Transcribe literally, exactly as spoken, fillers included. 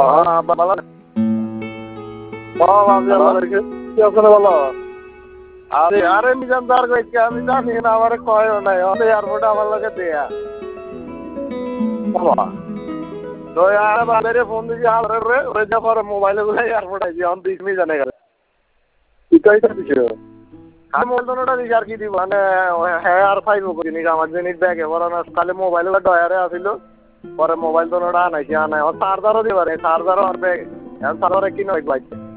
ভালো ভালো আরে আরে নিজাম তার কইছে আমি জানি না আমারে কয়ও নাই ওই এয়ারপোর্টে আমার লগে দেয়া বাবা তো আর বাজারে ফোন দিছি আর রে ওই যে পরে মোবাইলে গুলো এয়ারপোর্টে যে অন দিস মি জানে গেল কি কইতা দিছো আমি মোবাইলটা দিছি আর কি দিব মানে হ্যাঁ আর ফাইবো করি নি আমার জিনিস ব্যাগে বরানা খালি মোবাইলে ডয়ারে আছিল পরে মোবাইল তো নড়া নাই কি আনা আর চার্জারও দিবারে চার্জারও আর ব্যাগ আর চার্জারে কি নয় বাইতে